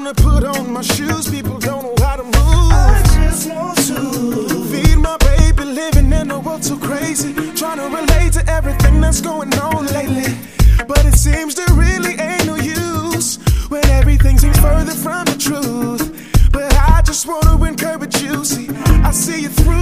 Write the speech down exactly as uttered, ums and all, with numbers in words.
to put on my shoes. People don't know how to move. I just want to feed my baby, living in a world so crazy, trying to relate to everything that's going on lately. But it seems there really ain't no use when everything seems further from the truth. But I just want to encourage you. See, I see you through.